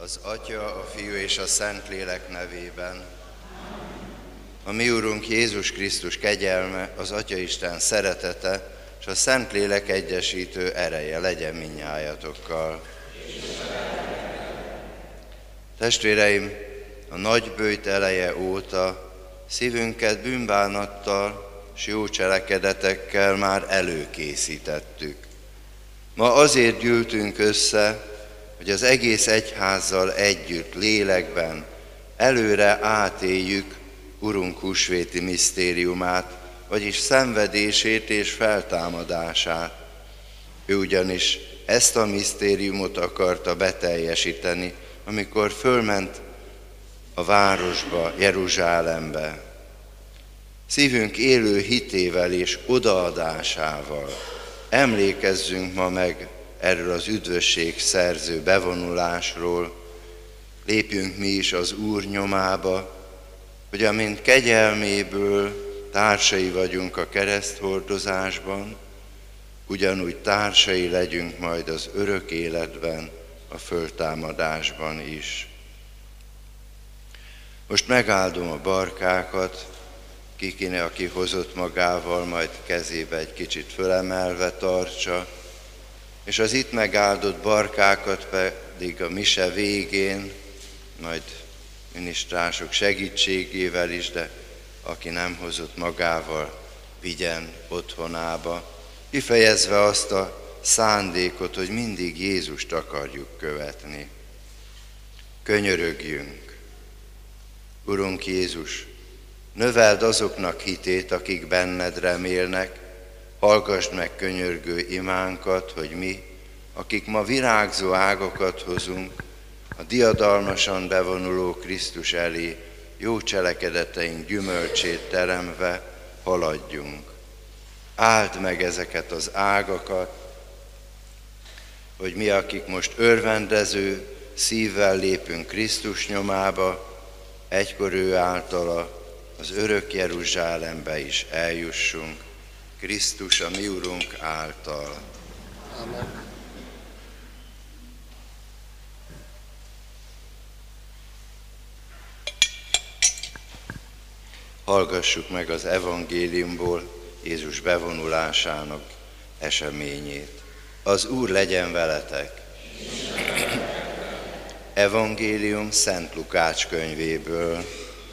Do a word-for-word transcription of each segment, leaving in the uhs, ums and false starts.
Az Atya, a Fiú és a Szentlélek nevében. A mi Urunk Jézus Krisztus kegyelme, az Atyaisten szeretete és a Szentlélek egyesítő ereje legyen mindnyájatokkal. Testvéreim, a nagyböjt eleje óta szívünket bűnbánattal és jó cselekedetekkel már előkészítettük. Ma azért gyűltünk össze, hogy az egész egyházzal együtt, lélekben előre átéljük Urunk húsvéti misztériumát, vagyis szenvedését és feltámadását. Ő ugyanis ezt a misztériumot akarta beteljesíteni, amikor fölment a városba, Jeruzsálembe. Szívünk élő hitével és odaadásával emlékezzünk ma meg erről az üdvösség szerző bevonulásról, lépjünk mi is az Úr nyomába, hogy amint kegyelméből társai vagyunk a kereszthordozásban, ugyanúgy társai legyünk majd az örök életben, a föltámadásban is. Most megáldom a barkákat, ki kéne, aki hozott magával, majd kezébe egy kicsit fölemelve tartsa, és az itt megáldott barkákat pedig a mise végén, majd minisztrások segítségével is, de aki nem hozott magával, vigyen otthonába, kifejezve azt a szándékot, hogy mindig Jézust akarjuk követni. Könyörögjünk! Urunk Jézus, növeld azoknak hitét, akik benned remélnek, hallgasd meg könyörgő imánkat, hogy mi, akik ma virágzó ágakat hozunk, a diadalmasan bevonuló Krisztus elé jó cselekedeteink gyümölcsét teremve haladjunk. Áld meg ezeket az ágakat, hogy mi, akik most örvendező szívvel lépünk Krisztus nyomába, egykor ő általa az örök Jeruzsálembe is eljussunk, Krisztus a mi Urunk által. Amen. Hallgassuk meg az evangéliumból Jézus bevonulásának eseményét. Az Úr legyen veletek! Evangélium Szent Lukács könyvéből.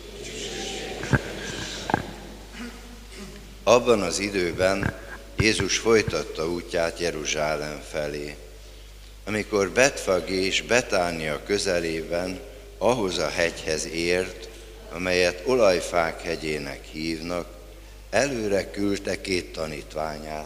Abban az időben Jézus folytatta útját Jeruzsálem felé. Amikor Betfagé és Betánia közelében ahhoz a hegyhez ért, amelyet Olajfák hegyének hívnak, előre küldte két tanítványát.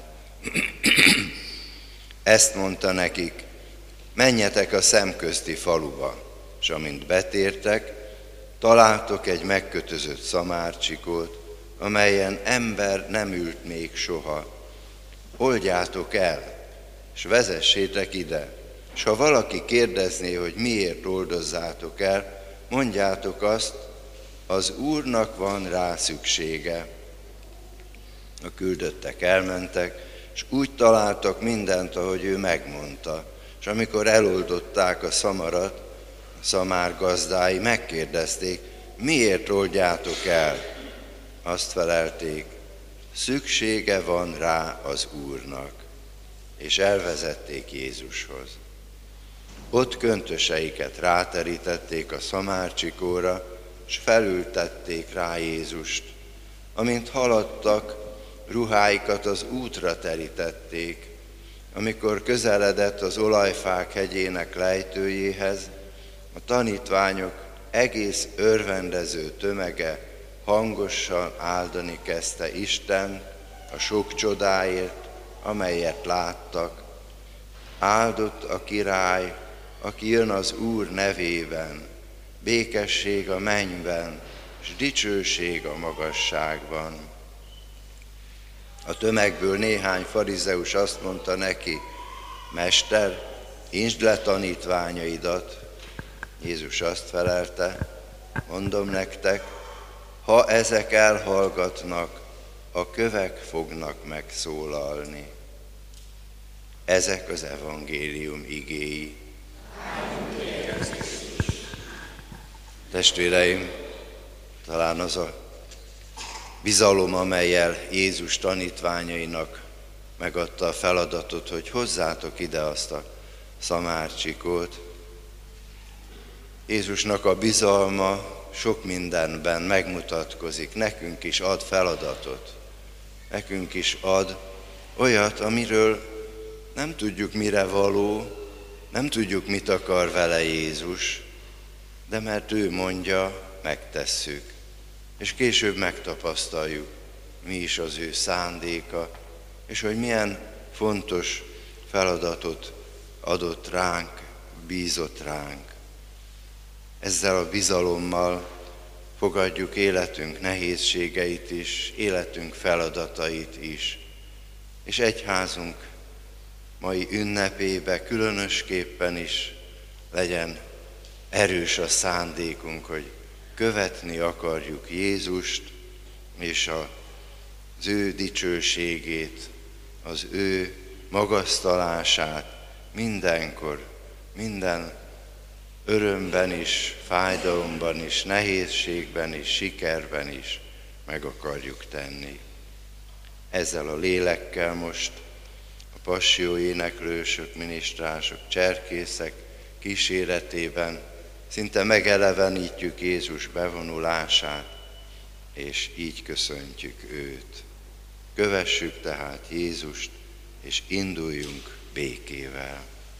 Ezt mondta nekik: menjetek a szemközti faluba, és amint betértek, találtok egy megkötözött szamárcsikót, amelyen ember nem ült még soha. Oldjátok el, és vezessétek ide, és ha valaki kérdezné, hogy miért oldozzátok el, mondjátok azt, az Úrnak van rá szüksége. A küldöttek elmentek, és úgy találtak mindent, ahogy ő megmondta. És amikor eloldották a szamarat, a szamár gazdái megkérdezték, miért oldjátok el? Azt felelték, szüksége van rá az Úrnak. És elvezették Jézushoz. Ott köntöseiket ráterítették a szamárcsikóra, és felültették rá Jézust. Amint haladtak, ruháikat az útra terítették. Amikor közeledett az Olajfák hegyének lejtőjéhez, a tanítványok egész örvendező tömege hangosan áldani kezdte Istent a sok csodáért, amelyet láttak. Áldott a király, aki jön az Úr nevében, békesség a mennyben, és dicsőség a magasságban. A tömegből néhány farizeus azt mondta neki: Mester, intsd le tanítványaidat. Jézus azt felelte: mondom nektek, ha ezek elhallgatnak, a kövek fognak megszólalni. Ezek az evangélium igéi. Testvéreim, talán az a bizalom, amellyel Jézus tanítványainak megadta a feladatot, hogy hozzátok ide azt a szamárcsikót. Jézusnak a bizalma sok mindenben megmutatkozik, nekünk is ad feladatot, nekünk is ad olyat, amiről nem tudjuk, mire való, nem tudjuk, mit akar vele Jézus, de mert ő mondja, megtesszük. És később megtapasztaljuk, mi is az ő szándéka, és hogy milyen fontos feladatot adott ránk, bízott ránk. Ezzel a bizalommal fogadjuk életünk nehézségeit is, életünk feladatait is. És egyházunk mai ünnepébe különösképpen is legyen erős a szándékunk, hogy követni akarjuk Jézust, és az ő dicsőségét, az ő magasztalását mindenkor, minden örömben is, fájdalomban is, nehézségben is, sikerben is meg akarjuk tenni. Ezzel a lélekkel most a passzió éneklősök, minisztrások, cserkészek kíséretében szinte megelevenítjük Jézus bevonulását, és így köszöntjük őt. Kövessük tehát Jézust, és induljunk békével.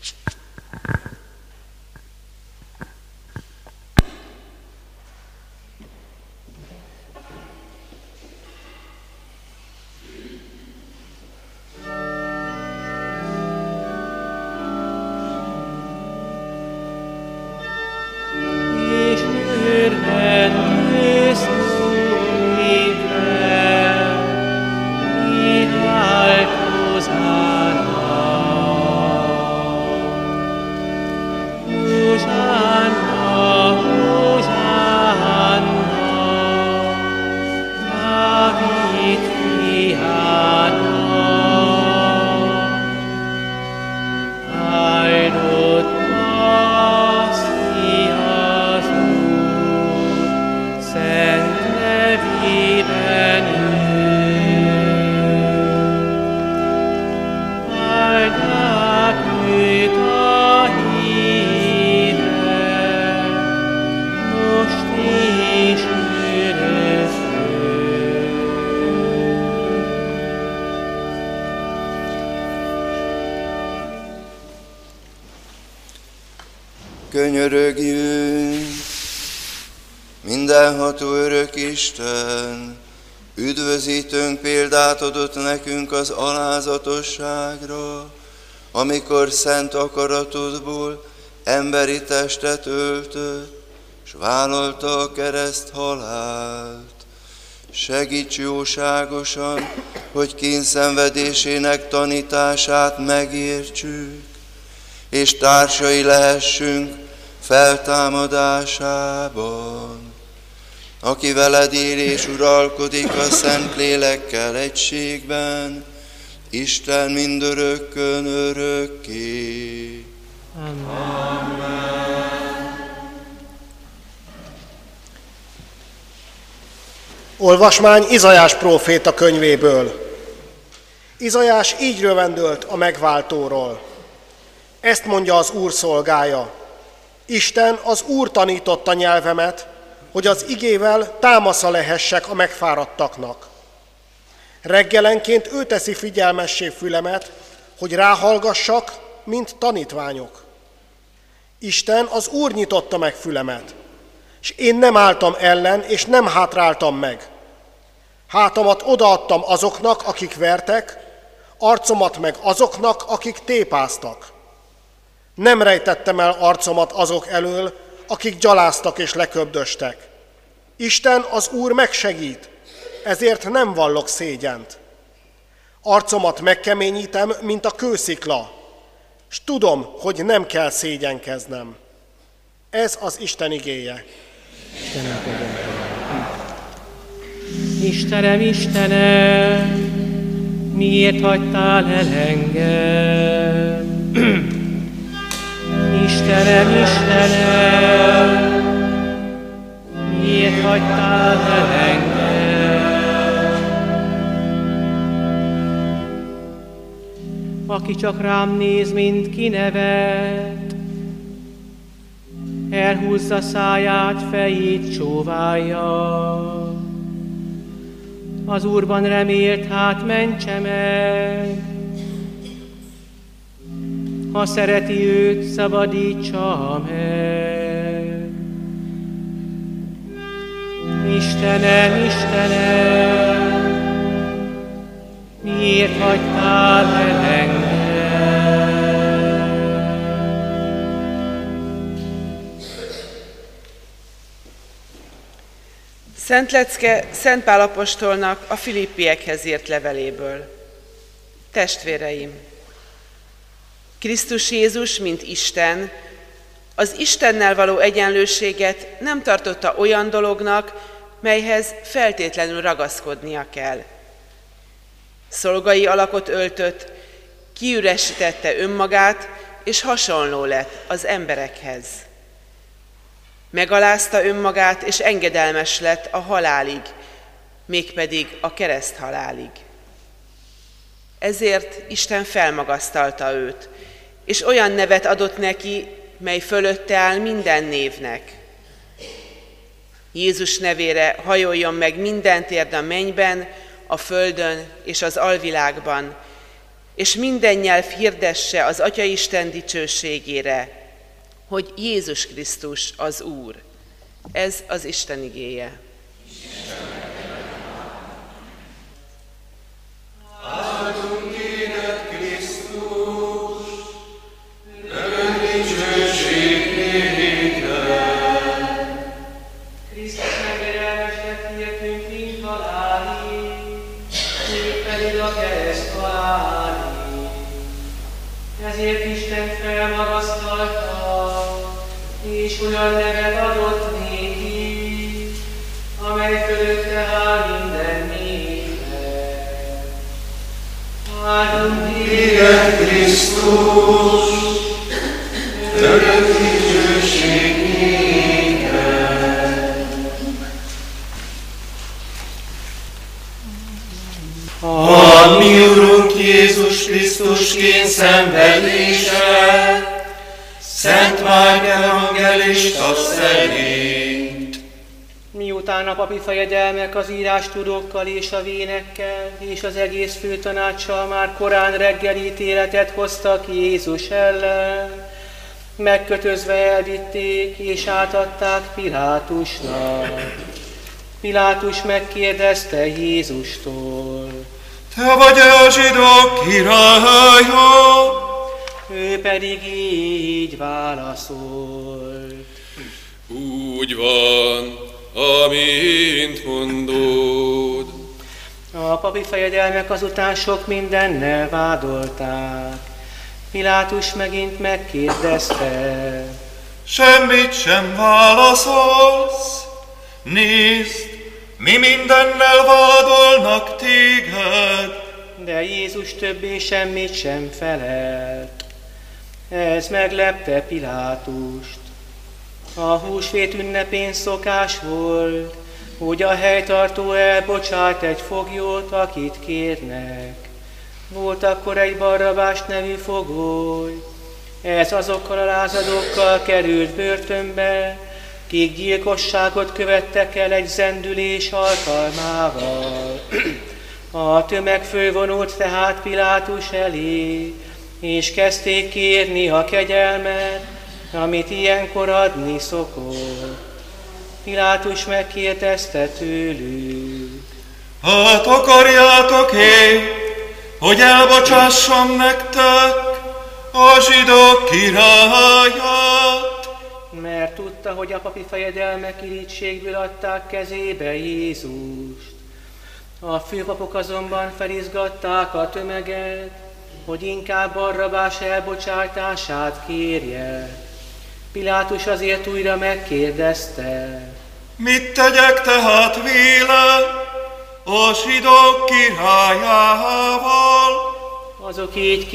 Könyörögjünk, mindenható örök Isten, üdvözítőnk példát adott nekünk az alázatosságra, amikor szent akaratodból emberi testet öltött, s vállalta a kereszt halált. Segíts jóságosan, hogy kényszenvedésének tanítását megértsük, és társai lehessünk feltámadásában, aki veled él és uralkodik a Szentlélekkel egységben, Isten mindörökkön örökké. Amen. Olvasmány Izaiás próféta könyvéből. Izaiás így rövendölt a megváltóról. Ezt mondja az Úr szolgája. Isten, az Úr tanította nyelvemet, hogy az igével támasza lehessek a megfáradtaknak. Reggelenként ő teszi figyelmessé fülemet, hogy ráhallgassak, mint tanítványok. Isten, az Úr nyitotta meg fülemet, és én nem álltam ellen, és nem hátráltam meg. Hátamat odaadtam azoknak, akik vertek, arcomat meg azoknak, akik tépáztak. Nem rejtettem el arcomat azok elől, akik gyaláztak és leköbdöstek. Isten, az Úr megsegít, ezért nem vallok szégyent. Arcomat megkeményítem, mint a kőszikla, s tudom, hogy nem kell szégyenkeznem. Ez az Isten igéje. Istenem, Istenem, miért hagytál el engem? Istenem, Istenem, hagytál el engem? Aki csak rám néz, mint kinevet, elhúzza száját, fejét csóválja. Az Úrban remélt, hát mentse meg. Ha szereti őt, szabadítsa meg. Istenem, Istenem, miért hagytál el engem? Szent lecke Szent Pál apostolnak a Filippiekhez írt leveléből. Testvéreim! Krisztus Jézus, mint Isten, az Istennel való egyenlőséget nem tartotta olyan dolognak, melyhez feltétlenül ragaszkodnia kell. Szolgai alakot öltött, kiüresítette önmagát, és hasonló lett az emberekhez. Megalázta önmagát, és engedelmes lett a halálig, mégpedig a kereszthalálig. Ezért Isten felmagasztalta őt, és olyan nevet adott neki, mely fölötte áll minden névnek. Jézus nevére hajoljon meg minden térd a mennyben, a földön és az alvilágban, és minden nyelv hirdesse az Atyaisten dicsőségére, hogy Jézus Krisztus az Úr. Ez az Isten igéje. Áldunk téged, Krisztus, örök dicsőség néked. Krisztus engedelmes lett értünk, mint halálig, még pedig a kereszt halálig. Ezért Isten felmagasztalta, és olyan nevet adott néki, amely fölötte áll minden névnek. Áldunk téged, Krisztus, örök dicsőség néked. A mi Urunk Jézus Krisztus kényszenvedése, Szent Márk evangélista szerint. Miután a papi fejedelmek az írástudókkal és a vénekkel és az egész főtanácssal már korán reggel ítéletet hoztak Jézus ellen, megkötözve elvitték és átadták Pilátusnak. Pilátus megkérdezte Jézustól: Te vagy-e a zsidók királya? Ő pedig így válaszolt: Úgy van, amint mondod. A papi fejedelmek azután sok mindennel vádolták. Pilátus megint megkérdezte: Semmit sem válaszolsz? Nézd, mi mindennel vádolnak téged. De Jézus többé semmit sem felelt. Ez meglepte Pilátust. A húsvét ünnepén szokás volt, hogy a helytartó elbocsát egy foglyot, akit kérnek. Volt akkor egy Barrabás nevű fogoly. Ez azokkal a lázadókkal került börtönbe, kik gyilkosságot követtek el egy zendülés alkalmával. A tömeg fölvonult tehát Pilátus elé, és kezdték kérni a kegyelmet, amit ilyenkor adni szokott. Pilátus megkérdezte tőlük: Hát akarjátok-e, hogy elbocsássam nektek a zsidók királyát? Mert tudta, hogy a papi fejedelmek irítségből adták kezébe Jézust. A főpapok azonban felizgatták a tömeget, hogy inkább Barrabás elbocsátását kérje. Pilátus azért újra megkérdezte: Mit tegyek tehát véle a zsidók királyával? Azok így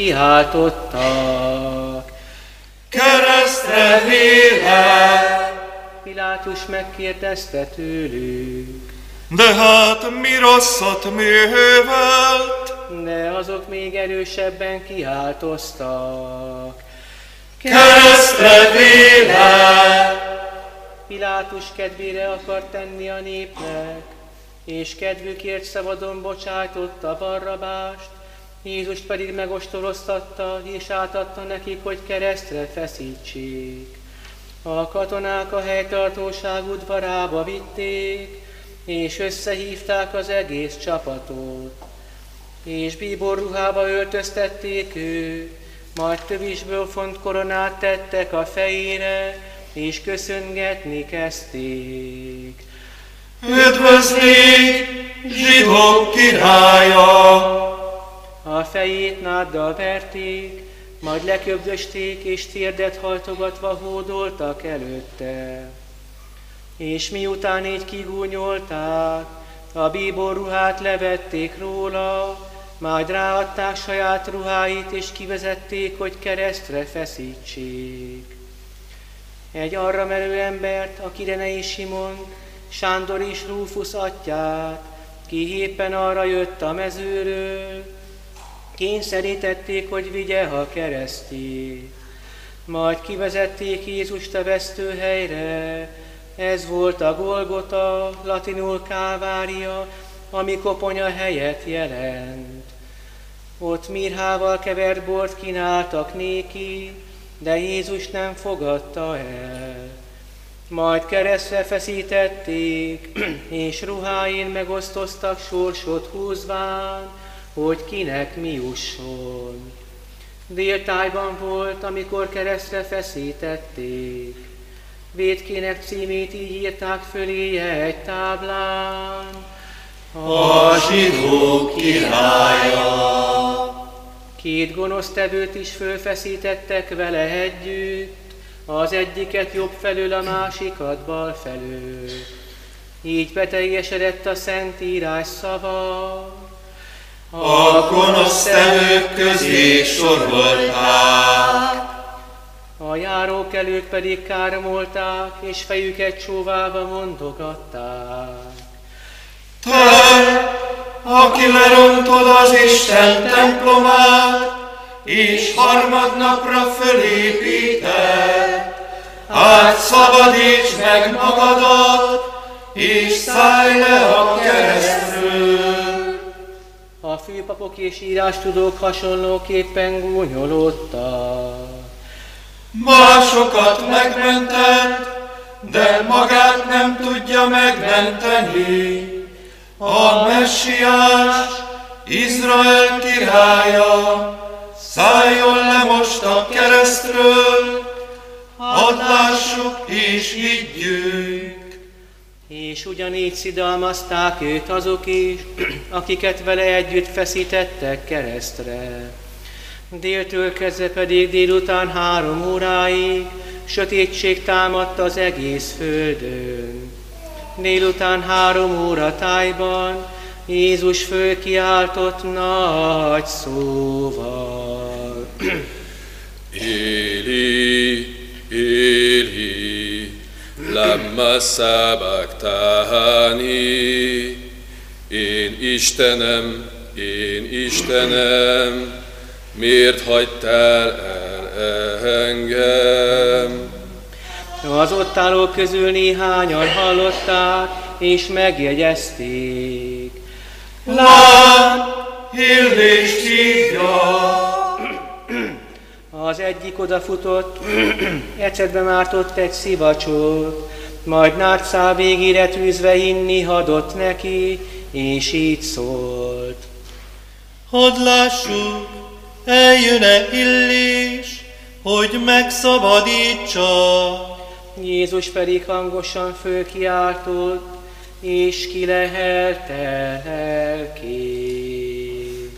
kiáltottak: Keresztre véle! Pilátus megkérdezte tőlük. De hát mi rosszat művelt? De azok még erősebben kiáltoztak. Keresztre véle! Pilátus kedvére akart tenni a népnek, és kedvükért szabadon bocsájtotta Barrabást, Jézust pedig megostoroztatta, és átadta nekik, hogy keresztre feszítsék. A katonák a helytartóság udvarába vitték, és összehívták az egész csapatot. És bíborruhába öltöztették őt, majd tövisből font koronát tettek a fejére, és köszöngetni kezdték. Üdvözlégy, zsidók királya! A fejét náddal verték, majd leköbdösték, és térdet hajtogatva hódoltak előtte. És miután így kigúnyolták, a bíborruhát levették róla, majd ráadták saját ruháit, és kivezették, hogy keresztre feszítsék. Egy arra merő embert, a Kirenei Simon, Sándor és Rúfusz atyját, ki éppen arra jött a mezőről, kényszerítették, hogy vigye a keresztjét. Majd kivezették Jézust a vesztőhelyre, ez volt a Golgota, latinul Kávária, ami koponya helyet jelent. Ott mirhával kevert bort kínáltak néki, de Jézus nem fogadta el. Majd keresztre feszítették, és ruháin megosztoztak sorsot húzván, hogy kinek mi jusson. Déltájban volt, amikor keresztre feszítették. Vétkének címét így írták föléje egy táblán. A zsidók királya! Két gonosztevőt is fölfeszítettek vele együtt, az egyiket jobb felől, a másikat bal felől. Így beteljesedett a Szentírás szava. A gonosztevők közé sorolták. A járókelők pedig káromolták, és fejüket csóválva mondogatták. Te, aki lerontod az Isten templomát, és harmadnapra fölépíted, hát szabadíts meg magadat, és szállj le a keresztről. A főpapok és írástudók hasonlóképpen gúnyolódtak. Másokat megmentett, de magát nem tudja megmenteni. A Messiás, Izrael királya, szálljon le most a keresztről, hadd lássuk és higgyük. És ugyanígy szidalmazták őt azok is, akiket vele együtt feszítettek keresztre. Déltől kezdve pedig délután három óráig sötétség támadt az egész földön. Délután három óra tájban Jézus fölkiáltott nagy szóval. Éli, Éli, lamma sabachthani. Én Istenem, én Istenem, miért hagytál el engem? Az ott állók közül néhányan hallották, és megjegyezték. Lát, Illést hívja! Az egyik odafutott, ecetbe mártott egy szivacsot, majd nátszál végére tűzve inni hadott neki, és így szólt. Hadd lássuk, eljön-e Illés, hogy megszabadítsa. Jézus pedig hangosan fölkiáltott, és kilehelte lelkét.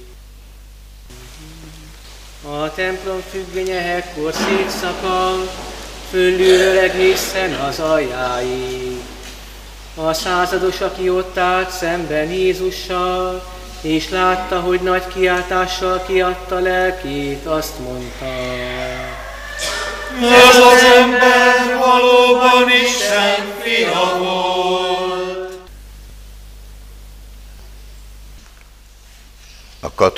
A templom függönye ekkor szétszakadt, fölülről egészen az aljáig. A százados, aki ott állt szemben Jézussal, és látta, hogy nagy kiáltással kiadta lelkét, azt mondta. Ez az ember valóban Isten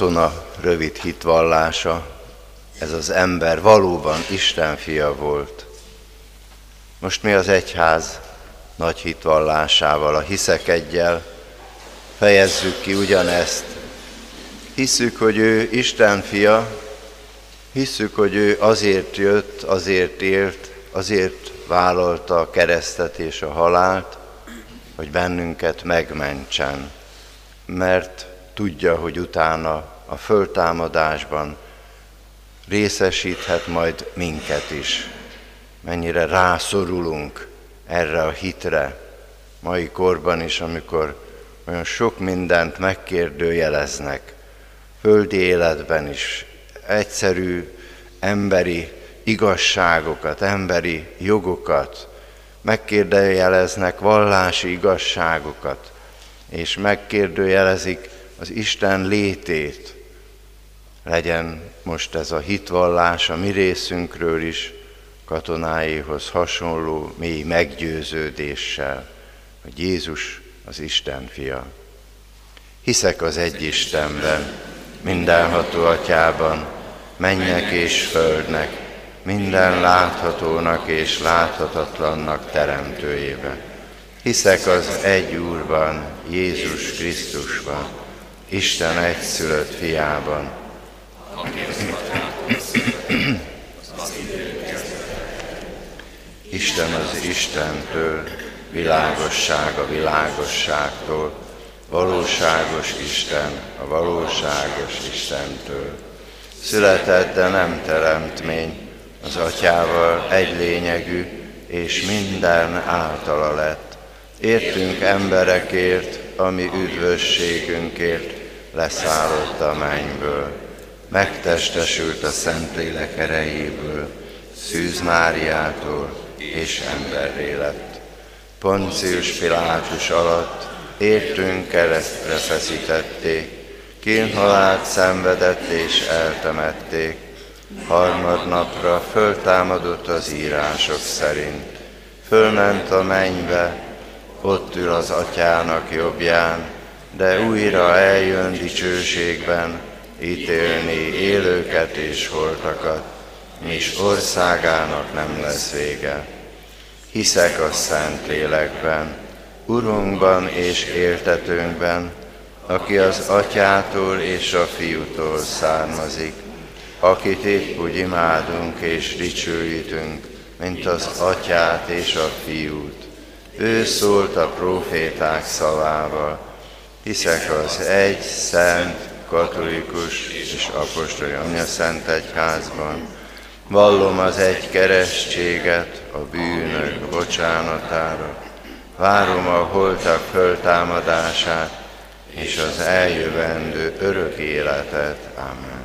katona rövid hitvallása, ez az ember valóban Isten fia volt. Most mi az egyház nagy hitvallásával, a hiszek egyel fejezzük ki ugyanezt. Hisszük, hogy ő Isten fia, hisszük, hogy ő azért jött, azért élt, azért vállalta a keresztet és a halált, hogy bennünket megmentsen, mert tudja, hogy utána a föltámadásban részesíthet majd minket is. Mennyire rászorulunk erre a hitre mai korban is, amikor olyan sok mindent megkérdőjeleznek, földi életben is, egyszerű emberi igazságokat, emberi jogokat, megkérdőjeleznek vallási igazságokat, és megkérdőjelezik az Isten létét. Legyen most ez a hitvallás a mi részünkről is katonáihoz hasonló mély meggyőződéssel, hogy Jézus az Isten fia. Hiszek az egy Istenben, mindenható Atyában, mennyek és földnek, minden láthatónak és láthatatlannak teremtőjében. Hiszek az egy Úrban, Jézus Krisztusban, Isten egyszülött fiában, Isten az Istentől, világosság a világosságtól, valóságos Isten a valóságos Istentől. Született, de nem teremtmény, az Atyával egy lényegű, és minden általa lett. Értünk emberekért, ami üdvösségünkért leszállott a mennyből. Megtestesült a Szentlélek erejéből, Szűz Máriától, és emberré lett. Poncius Pilátus alatt értünk keresztre feszítették, kínhalált szenvedett és eltemették. Harmadnapra föltámadott az írások szerint. Fölment a mennybe, ott ül az Atyának jobbján, de újra eljön dicsőségben, ítélni élőket és holtakat, és országának nem lesz vége. Hiszek a Szentlélekben, Urunkban és éltetőnkben, aki az Atyától és a Fiútól származik, akit épp úgy imádunk és dicsőítünk, mint az Atyát és a Fiút. Ő szólt a próféták szavával. Hiszek az egy szent, katolikus és apostoli anyaszent egyházban. Vallom az egy keresztséget a bűnök bocsánatára. Várom a holtak föltámadását és az eljövendő örök életet. Amen.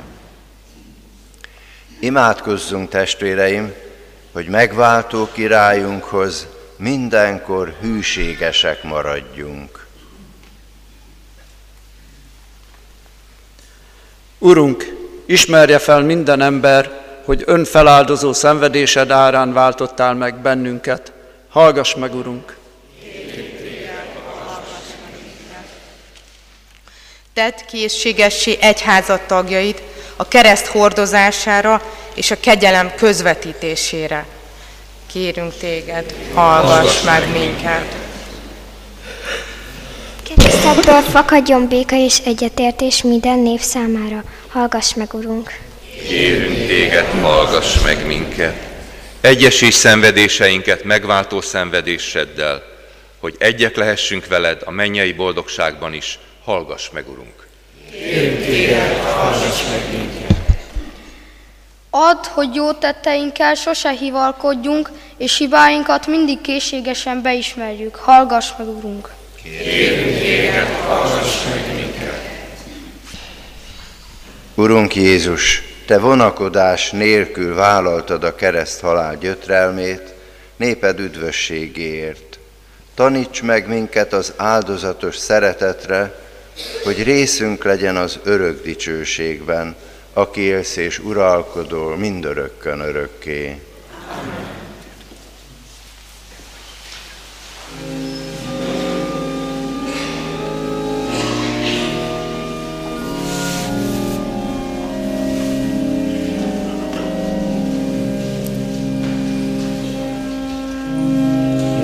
Imádkozzunk, testvéreim, hogy megváltó királyunkhoz mindenkor hűségesek maradjunk. Urunk, ismerje fel minden ember, hogy önfeláldozó szenvedésed árán váltottál meg bennünket. Hallgass meg, Urunk! Tedd készségessé egyházad tagjait a kereszt hordozására és a kegyelem közvetítésére. Kérünk téged, hallgass meg minket! Keresztedből fakadjon béke és egyetértés minden név számára. Hallgass meg, Urunk! Kérünk téged, hallgass meg minket! Egyesíts szenvedéseinket megváltó szenvedéseddel, hogy egyek lehessünk veled a mennyei boldogságban is. Hallgass meg, Urunk! Kérünk téged, hallgass meg minket! Add, hogy jó tetteinkkel sose hivalkodjunk, és hibáinkat mindig készségesen beismerjük. Hallgass meg, Urunk! Kérünk téged, hallgass meg minket! Urunk Jézus, te vonakodás nélkül vállaltad a kereszt halál gyötrelmét, néped üdvösségéért. Taníts meg minket az áldozatos szeretetre, hogy részünk legyen az örök dicsőségben, aki élsz és uralkodol mindörökkön örökké. Amen.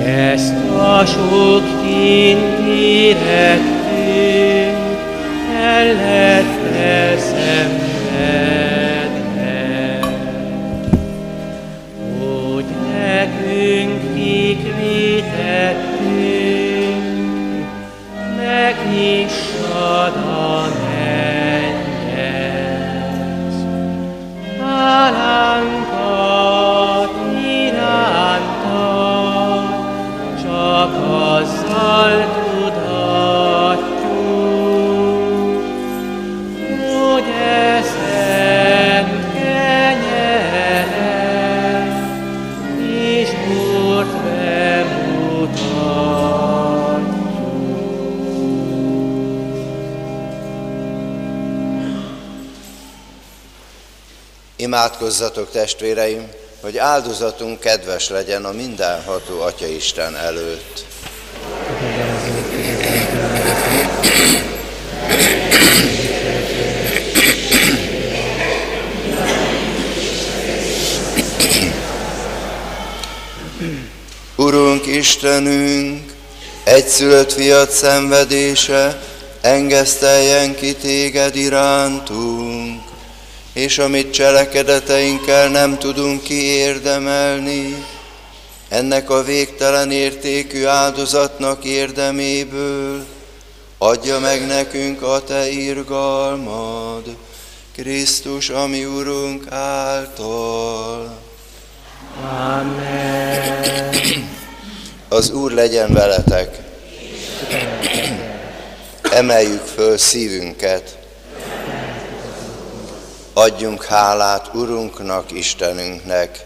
Ezt a sok kínt érettünk, el lett elszenvedve, hogy nekünk kikvétettünk, megnyissad a mennyet. Hálánkat irántad, csak azzal tudatjuk, hogy ezen kenyeret és bort bemutatjuk. Imádkozzatok, testvéreim, hogy áldozatunk kedves legyen a mindenható Atyaisten előtt. Urunk Istenünk, egyszülött fiad szenvedése engeszteljen ki téged irántunk, és amit cselekedeteinkkel nem tudunk kiérdemelni, ennek a végtelen értékű áldozatnak érdeméből adja meg nekünk a te irgalmad, Krisztus, ami Urunk által. Amen. Az Úr legyen veletek. Emeljük föl szívünket. Adjunk hálát Urunknak, Istenünknek,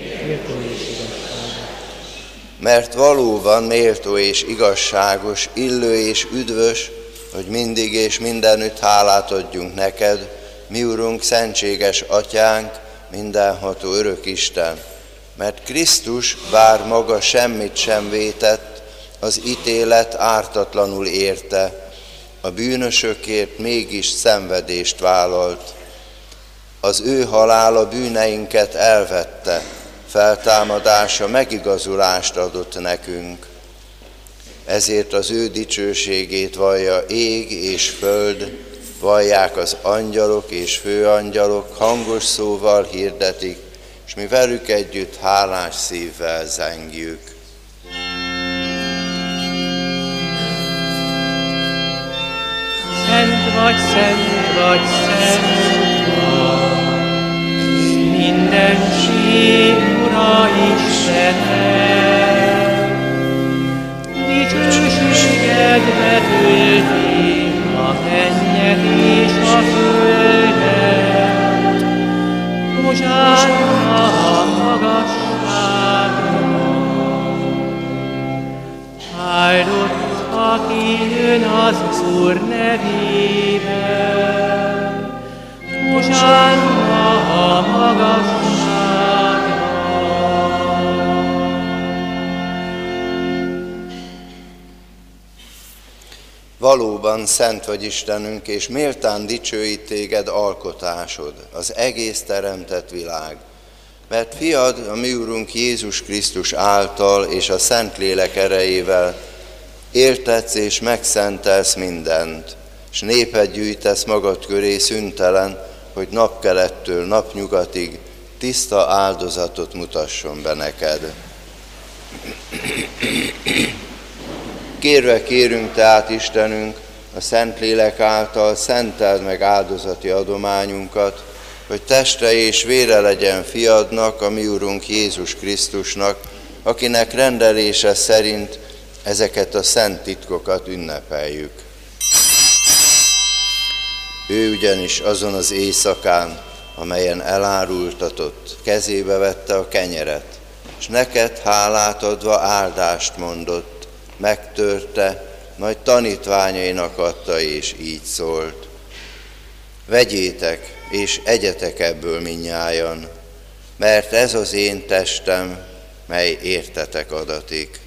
mert valóban méltó és igazságos, illő és üdvös, hogy mindig és mindenütt hálát adjunk neked, mi Urunk, szentséges Atyánk, mindenható örök Isten, mert Krisztus, bár maga semmit sem vétett, az ítélet ártatlanul érte, a bűnösökért mégis szenvedést vállalt. Az ő halála bűneinket elvette, feltámadása megigazulást adott nekünk. Ezért az ő dicsőségét vallja ég és föld, vallják az angyalok és főangyalok, hangos szóval hirdetik, és mi velük együtt hálás szívvel zengjük. Szent vagy, szent vagy, szent mindenség Ura Istenem, dicsőségedbe tölti a mennyet és a földet. Hozsánna a magasságban, áldott, aki jön az Úr nevében. Hozsánna a magasságban. Valóban szent vagy Istenünk, és méltán dicsőít téged alkotásod, az egész teremtett világ. Mert fiad, a mi Urunk Jézus Krisztus által és a Szentlélek erejével éltetsz és megszentelsz mindent, s népet gyűjtesz magad köré szüntelen, hogy napkelettől napnyugatig tiszta áldozatot mutasson be neked. Kérve kérünk tehát, Istenünk, a Szentlélek által szenteld meg áldozati adományunkat, hogy teste és vére legyen fiadnak, a mi Urunk Jézus Krisztusnak, akinek rendelése szerint ezeket a szent titkokat ünnepeljük. Ő ugyanis azon az éjszakán, amelyen elárultatott, kezébe vette a kenyeret, és neked hálát adva áldást mondott, megtörte, majd tanítványainak adta, és így szólt. Vegyétek, és egyetek ebből mindnyájan, mert ez az én testem, mely értetek adatik.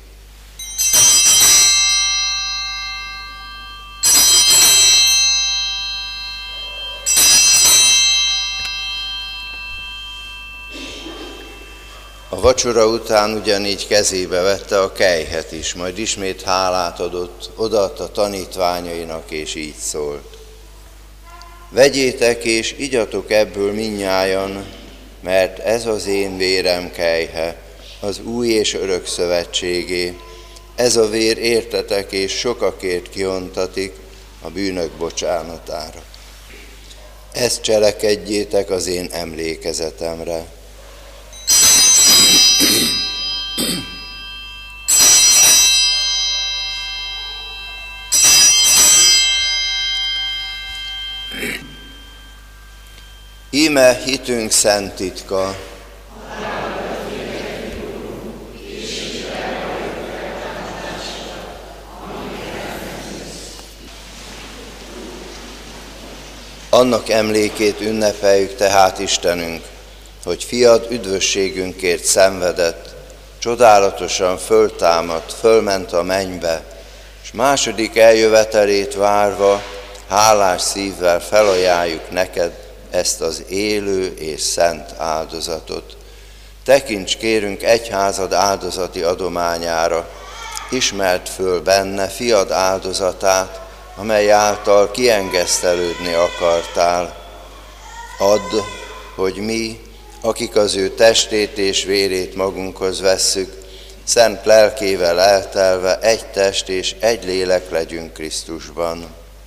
A vacsora után ugyanígy kezébe vette a kelyhet is, majd ismét hálát adott, odaadta tanítványainak, és így szólt. Vegyétek és igyatok ebből mindnyájan, mert ez az én vérem kelyhe, az új és örök szövetségé. Ez a vér értetek és sokakért kiontatik a bűnök bocsánatára. Ezt cselekedjétek az én emlékezetemre. Íme hitünk szent titka. Annak emlékét ünnepeljük tehát Istenünk, hogy fiad üdvösségünkért szenvedett, csodálatosan föltámadt, fölment a mennybe, és második eljövetelét várva hálás szívvel felajánljuk neked ezt az élő és szent áldozatot. Tekints kérünk egyházad áldozati adományára, ismerd föl benne fiad áldozatát, amely által kiengesztelődni akartál. Add, hogy mi, akik az ő testét és vérét magunkhoz vesszük, szent lelkével eltelve egy test és egy lélek legyünk Krisztusban.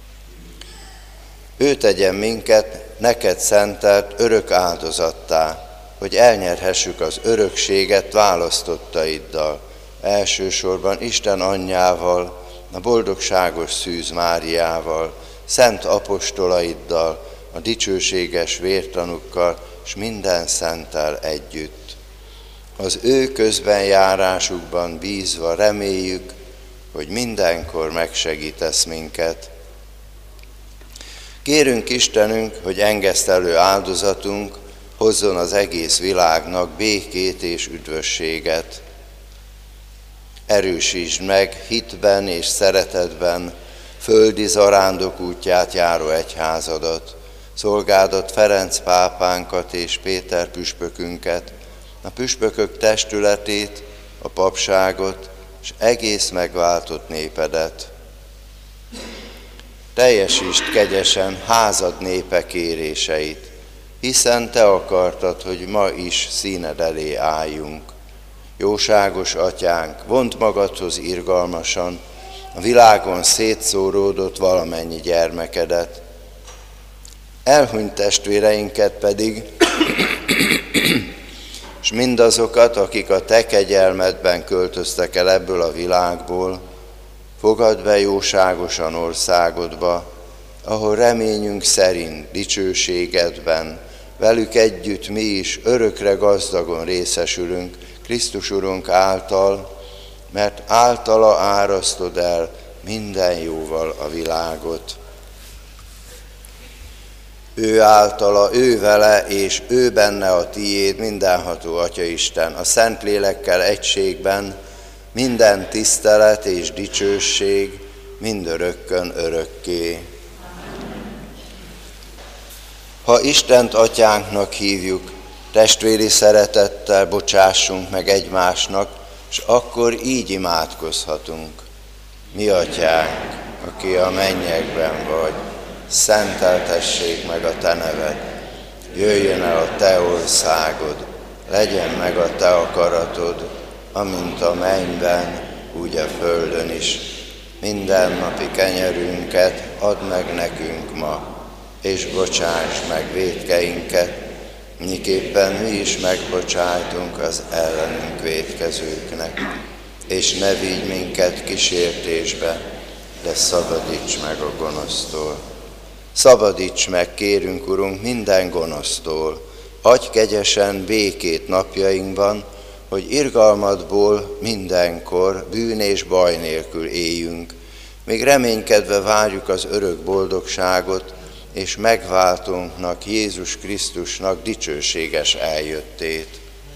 Ő tegyen minket neked szentelt örök áldozattá, hogy elnyerhessük az örökséget választottaiddal, elsősorban Isten anyjával, a boldogságos Szűz Máriával, szent apostolaiddal, a dicsőséges vértanukkal, és minden szenttel együtt. Az ő közbenjárásukban bízva reméljük, hogy mindenkor megsegítesz minket. Kérünk Istenünk, hogy engesztelő áldozatunk hozzon az egész világnak békét és üdvösséget. Erősítsd meg hitben és szeretetben földi zarándok útját járó egyházadat, szolgádat Ferenc pápánkat és Péter püspökünket, a püspökök testületét, a papságot és egész megváltott népedet. Teljesítsd kegyesen házad népe kéréseit, hiszen te akartad, hogy ma is színed elé álljunk. Jóságos atyánk, vondd magadhoz irgalmasan a világon szétszóródott valamennyi gyermekedet. Elhunyt testvéreinket pedig, és mindazokat, akik a te kegyelmedben költöztek el ebből a világból, fogadd be jóságosan országodba, ahol reményünk szerint dicsőségedben velük együtt mi is örökre gazdagon részesülünk Krisztus Urunk által, mert általa árasztod el minden jóval a világot. Ő általa, ő vele, és ő benne a tiéd, mindenható Atyaisten, a Szentlélekkel egységben, minden tisztelet és dicsőség mindörökkön örökké. Ha Istent atyánknak hívjuk, testvéri szeretettel bocsássunk meg egymásnak, és akkor így imádkozhatunk. Mi atyánk, aki a mennyekben vagy, szenteltessék meg a te neved, jöjjön el a te országod, legyen meg a te akaratod, amint a mennyben, úgy a földön is. Mindennapi kenyerünket add meg nekünk ma, és bocsáss meg vétkeinket, miképpen mi is megbocsájtunk az ellenünk vétkezőknek. És ne vigy minket kísértésbe, de szabadíts meg a gonosztól. Szabadíts meg, kérünk, Urunk, minden gonosztól, adj kegyesen békét napjainkban, hogy irgalmadból mindenkor bűn és baj nélkül éljünk, még reménykedve várjuk az örök boldogságot, és megváltónknak, Jézus Krisztusnak dicsőséges eljöttét.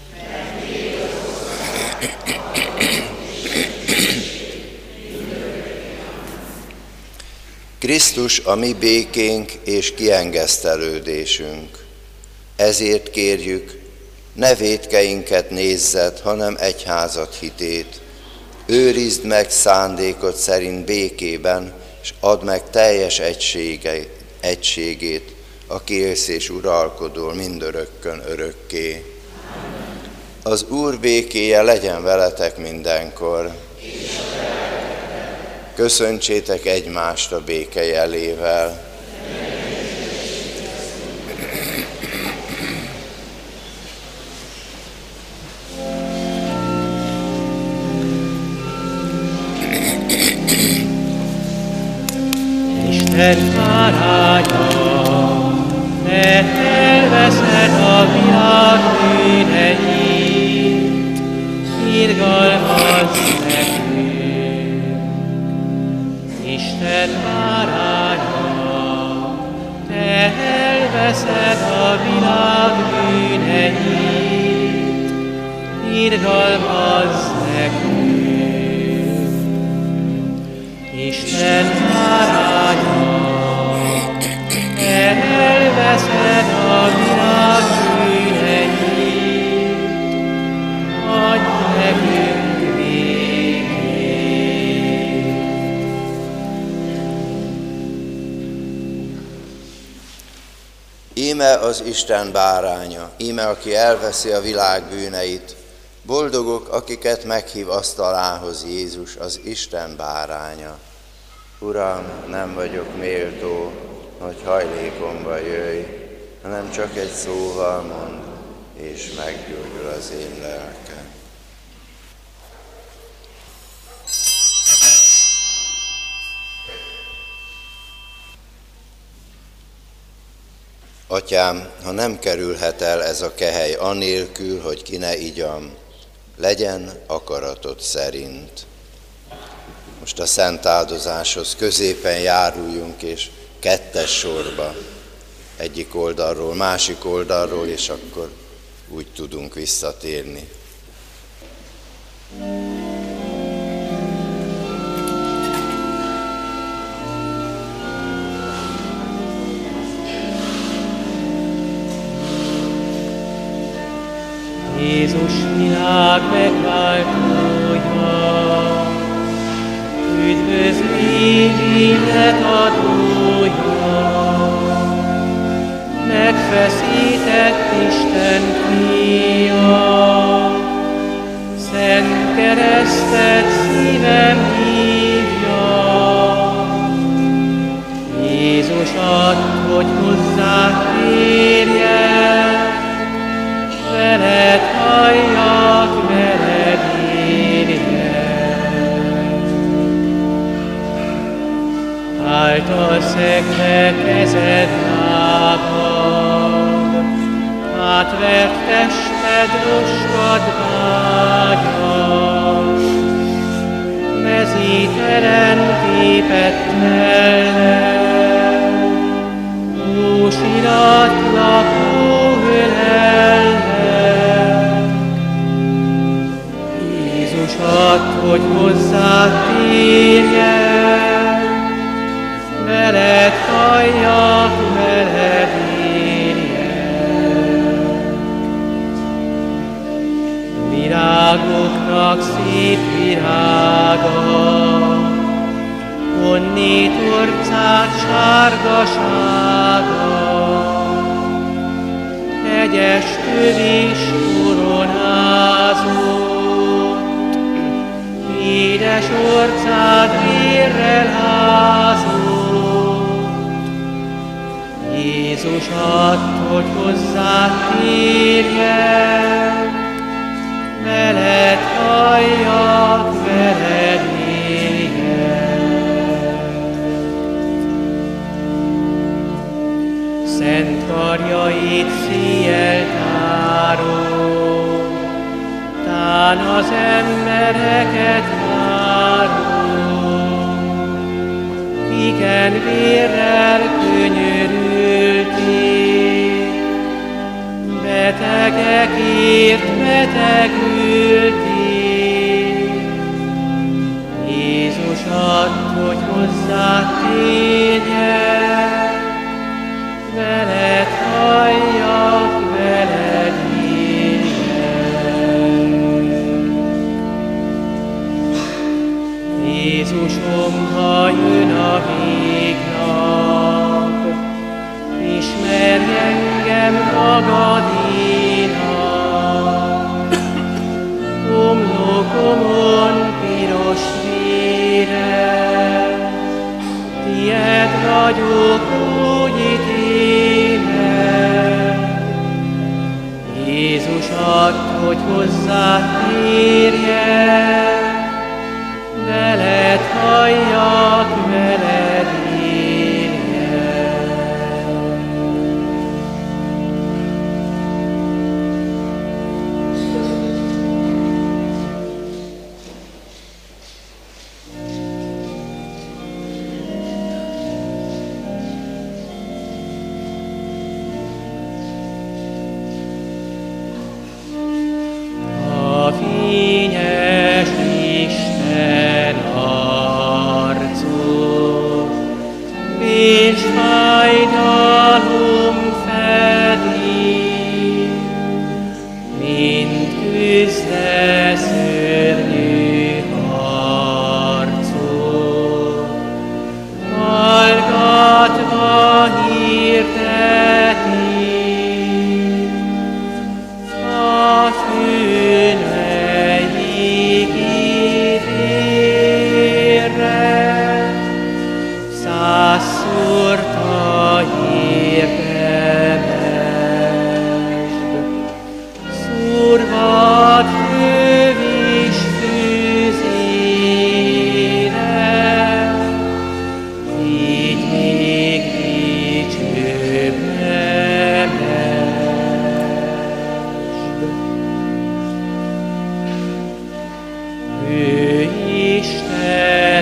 Krisztus a mi békénk és kiengesztelődésünk. Ezért kérjük, ne vétkeinket nézzed, hanem egyházad hitét. Őrizd meg szándékod szerint békében, és add meg teljes egysége, egységét, aki élsz és uralkodol mindörökkön örökké. Az Úr békéje legyen veletek mindenkor. Köszöntsétek egymást a béke jelével. Isten báránya, te elveszed a világ bűneit, irgalmazz nekünk. Isten báránya, te elveszed a világ bűneit, irgalmazz nekünk. Isten báránya, te elveszed a világ bűneit, adj nekünk békét. Íme az Isten báránya, íme aki elveszi a világ bűneit. Boldogok, akiket meghív asztalához Jézus, az Isten báránya. Uram, nem vagyok méltó, hogy hajlékomba jöjj, hanem csak egy szóval mondd, és meggyógyul az én lelkem. Atyám, ha nem kerülhet el ez a kehely anélkül, hogy ki ne igyam, legyen akaratod szerint. Most a szent áldozáshoz középen járuljunk, és kettes sorba, egyik oldalról, másik oldalról, és akkor úgy tudunk visszatérni. Jézus világ megváltója, üdvözli élet adója, megfeszített Isten fia, szent keresztet szívem hívja. Jézus add, hogy hozzá térjen, veled halljak, veled érjen. Által szegve kezed lábad, átvert tested roskad vágyad, mezítelen képet mellett, ósirat lakó ölellek. Jézus add, hogy hozzá térjen, veled halljak, veled érjen. Virágoknak szép virága, honnét orcát sárgasága, hegyes tövis koronázott, édes orcád vérrel ázott. Jézus add, hogy hozzá térjen, veled halljak, veled éljen. Szent karjait széjjel tárol, tán az embereket várol, kiken vérrel könyörültél, betegekért betegültél. Jézus add, hogy hozzá térjen, veled halljak, veled éljen. Jézusom, ha jön a végnap, ismerj engem magadénak. Homlokomon piros véred, tied vagyok, úgy ítéled. Jézus, add, hogy hozzád térjek, veled halljak, veled éljek. A fényes Isten arcot, véns fájdalom fedi, mint küzde szörnyű harcot, hallgatva hirdeti a fűn melyik ítélre, százszor a érdemesd, szúrvad fővis fűzére, így még dicsőbb nemesd. Ő Isten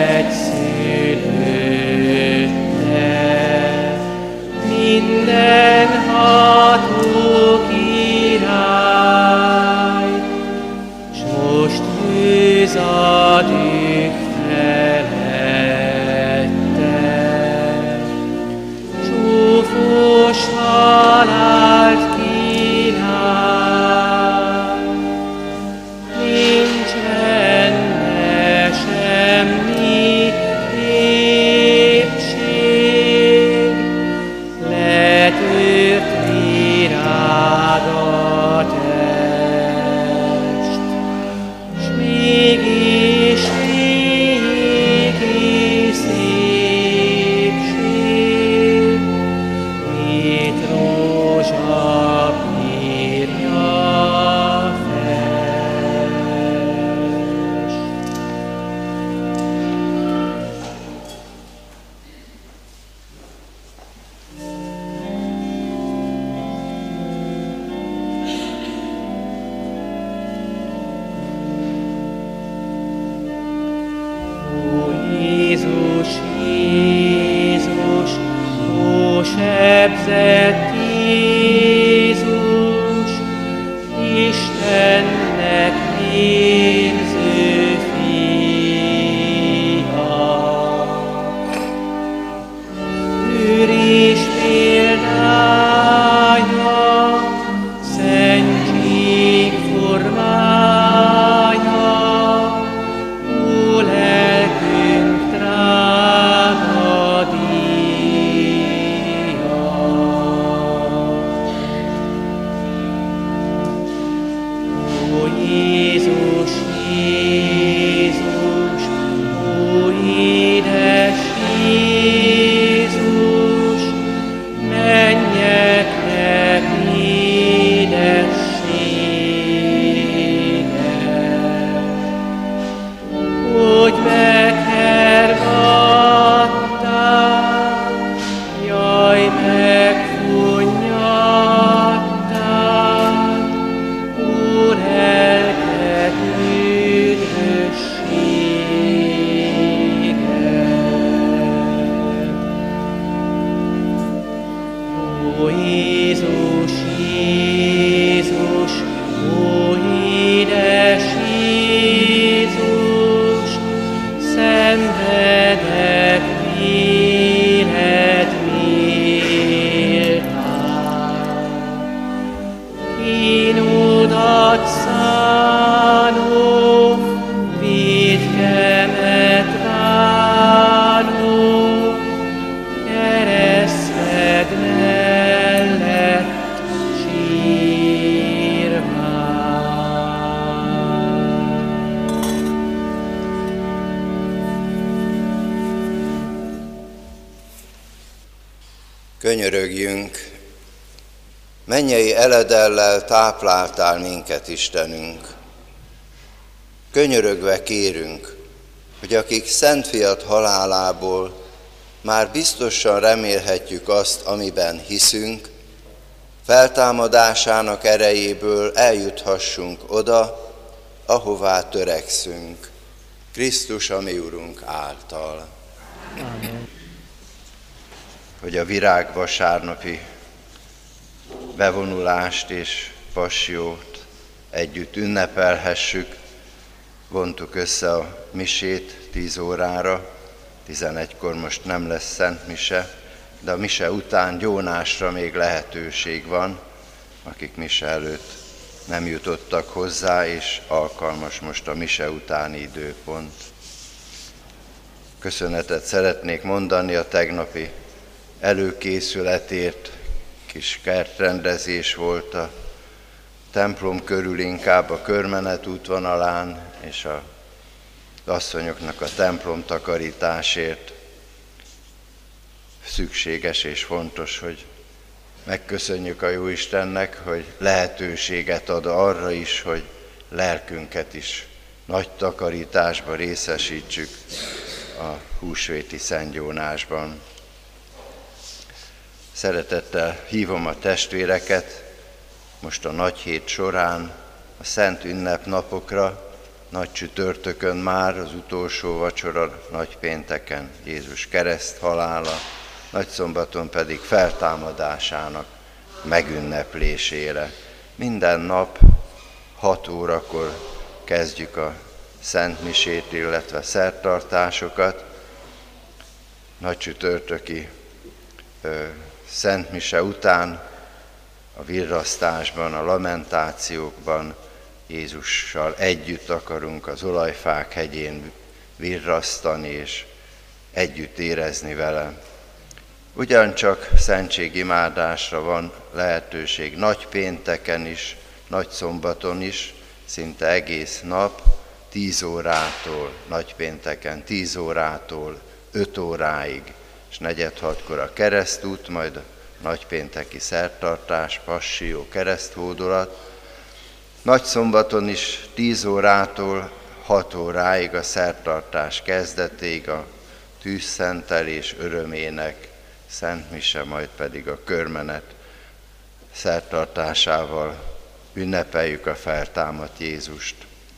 egyszülötte, mindenható király, s most hőz ad ők felette. Csúfos halált kínál, nincs benne semmi épség, letört virága test, s mégis régi szépség, mit rózsa bírja fest. Ó Jézus, Jézus, ó sebzett Jézus, Istennek vérző fia. Őriz példája, szentség formája, ó lelkünk drága díja. Könyörögjünk, mennyei eledellel tápláltál minket, Istenünk. Könyörögve kérünk, hogy akik Szent Fiad halálából már biztosan remélhetjük azt, amiben hiszünk, feltámadásának erejéből eljuthassunk oda, ahová törekszünk, Krisztus, a mi Urunk által. Amen. Hogy a virágvasárnapi bevonulást és passió-t együtt ünnepelhessük, vontuk össze a misét tíz órára, tizenegykor most nem lesz szent mise, de a mise után gyónásra még lehetőség van, akik mise előtt nem jutottak hozzá, és alkalmas most a mise utáni időpont. Köszönetet szeretnék mondani a tegnapi előkészületért, kis kertrendezés volt a templom körül, inkább a körmenet útvonalán, és a asszonyoknak a templom takarításért szükséges és fontos, hogy megköszönjük a Jóistennek, hogy lehetőséget ad arra is, hogy lelkünket is nagy takarításba részesítsük a húsvéti szentgyónásban. Szeretettel hívom a testvéreket most a nagy hét során, a szent ünnepnapokra, nagy csütörtökön már az utolsó vacsora, nagy pénteken Jézus kereszt halála, nagyszombaton pedig feltámadásának megünneplésére. Minden nap hat órakor kezdjük a Szent Misét, illetve szertartásokat. Nagy csütörtöki ö, Szent Mise után a virrasztásban, a lamentációkban Jézussal együtt akarunk az olajfák hegyén virrasztani, és együtt érezni vele. Ugyancsak szentségimádásra van lehetőség nagy pénteken is, nagy szombaton is, szinte egész nap, tíz órától, nagy pénteken tíz órától öt óráig, és negyed hatkor a keresztút, majd a nagypénteki szertartás, passió, kereszthódolat. Nagy szombaton is tíz órától hat óráig a szertartás kezdetéig a tűzszentelés örömének Szent Mise, majd pedig a körmenet szertartásával ünnepeljük a feltámadt Jézust.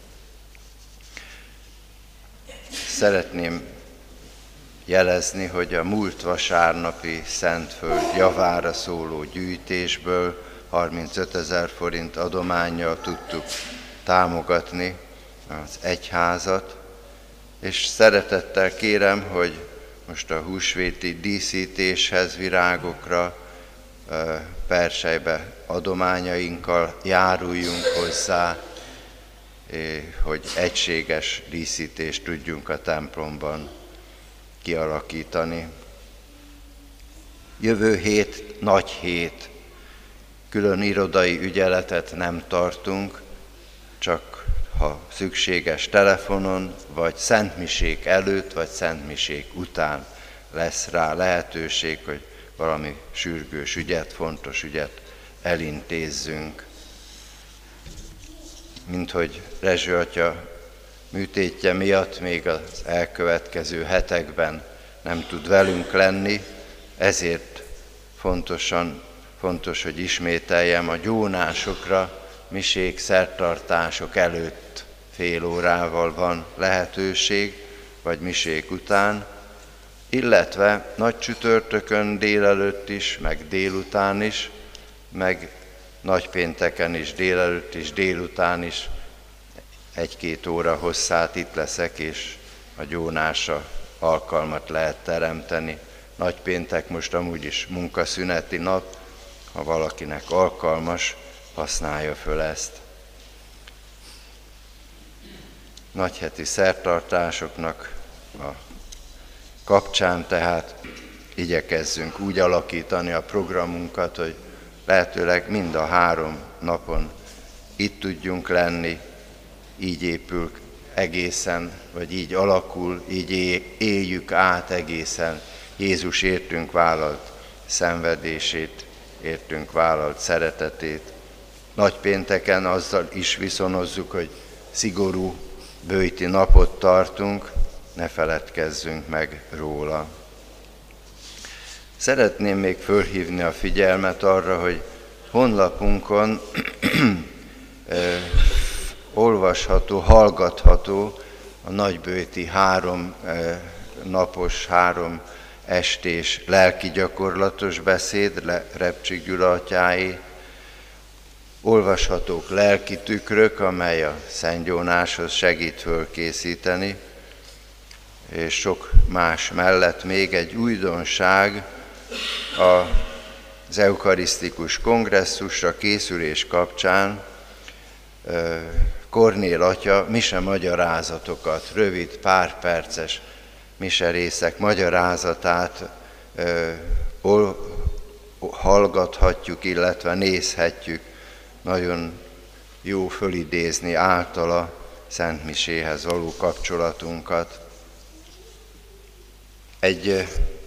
Szeretném jelezni, hogy a múlt vasárnapi Szentföld javára szóló gyűjtésből harmincötezer forint adománnyal tudtuk támogatni az egyházat, és szeretettel kérem, hogy most a húsvéti díszítéshez, virágokra, perselybe adományainkkal járuljunk hozzá, hogy egységes díszítést tudjunk a templomban kialakítani. Jövő hét nagy hét, külön irodai ügyeletet nem tartunk, csak ha szükséges telefonon, vagy szentmisék előtt, vagy szentmisék után lesz rá lehetőség, hogy valami sürgős ügyet, fontos ügyet elintézzünk. Mint hogy Rezső atya műtétje miatt még az elkövetkező hetekben nem tud velünk lenni, ezért fontosan, fontos, hogy ismételjem, a gyónásokra, misék, szertartások előtt fél órával van lehetőség, vagy misék után, illetve nagy csütörtökön délelőtt is, meg délután is, meg nagypénteken is, délelőtt is, délután is egy-két óra hosszát itt leszek, és a gyónásra alkalmat lehet teremteni. Nagypéntek most amúgy is munkaszüneti nap, ha valakinek alkalmas, használja föl ezt. Nagyheti szertartásoknak a kapcsán tehát igyekezzünk úgy alakítani a programunkat, hogy lehetőleg mind a három napon itt tudjunk lenni, így épül egészen, vagy így alakul, így éljük át egészen Jézus értünk vállalt szenvedését, értünk vállalt szeretetét. Nagypénteken azzal is viszonozzuk, hogy szigorú böjti napot tartunk, ne feledkezzünk meg róla. Szeretném még fölhívni a figyelmet arra, hogy honlapunkon olvasható, hallgatható a nagyböjti három napos, három estés lelki gyakorlatos beszéd, Repcsik Gyula atyáé, olvashatók lelki tükrök, amely a szentgyónáshoz segít fölkészíteni, és sok más mellett még egy újdonság, az eukarisztikus kongresszusra készülés kapcsán Kornél atya mise magyarázatokat, rövid, pár perces miserészek magyarázatát hallgathatjuk, illetve nézhetjük. Nagyon jó fölidézni általa Szent Miséhez való kapcsolatunkat. Egy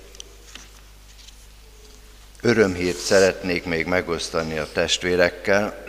örömhírt szeretnék még megosztani a testvérekkel.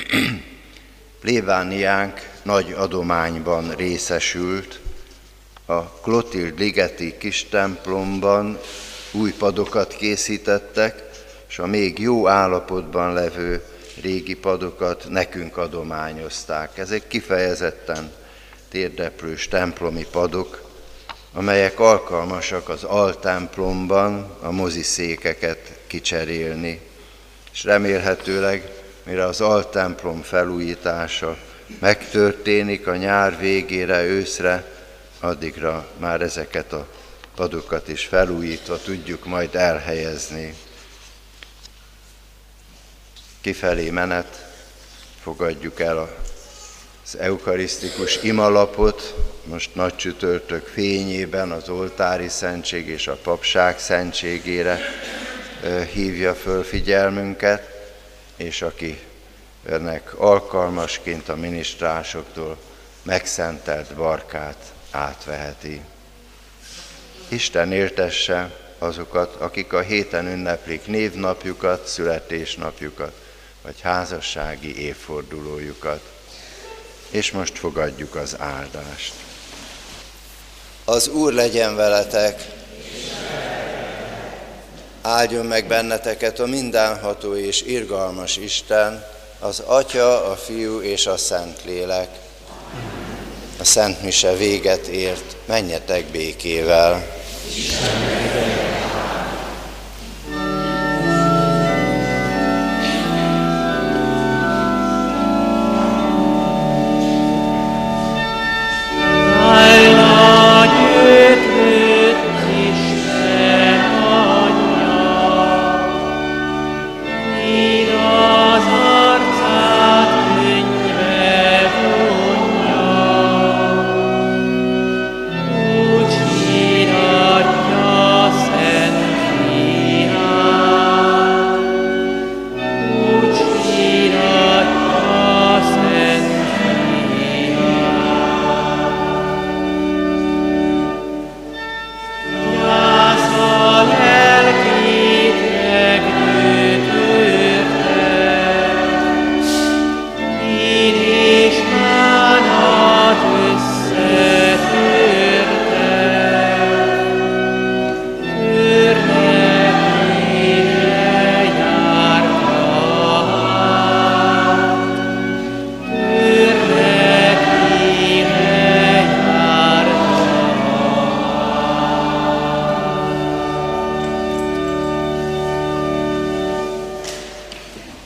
Plébániánk nagy adományban részesült. A Klotild ligeti kis templomban új padokat készítettek, és a még jó állapotban levő régi padokat nekünk adományozták. Ezek kifejezetten térdeplős templomi padok, amelyek alkalmasak az altemplomban a moziszékeket kicserélni, és remélhetőleg, mire az altemplom felújítása megtörténik a nyár végére, őszre, addigra már ezeket a padokat is felújítva tudjuk majd elhelyezni. Kifelé menet fogadjuk el az eukarisztikus imalapot, most nagy csütörtök fényében az oltári szentség és a papság szentségére hívja föl figyelmünket, és aki ennek alkalmasként a minisztrásoktól megszentelt barkát átveheti. Isten éltesse azokat, akik a héten ünneplik névnapjukat, születésnapjukat, vagy házassági évfordulójukat. És most fogadjuk az áldást. Az Úr legyen veletek! Áldjon meg benneteket a mindenható és irgalmas Isten, az Atya, a Fiú és a Szentlélek. A Szent Mise véget ért, menjetek békével!